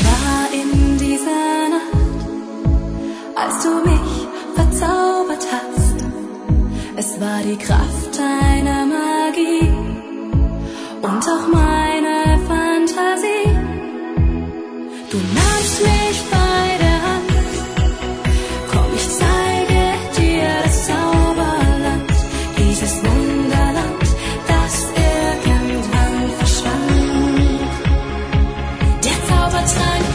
war in dieser Nacht, als du mich verzaubert hast. Es war die Kraft deiner Magie und auch meine Fantasie. Du nahmst mich bei der Hand, komm, ich zeige dir das Zauberland, dieses Wunderland, das irgendwann verschwand. Der Zaubertrank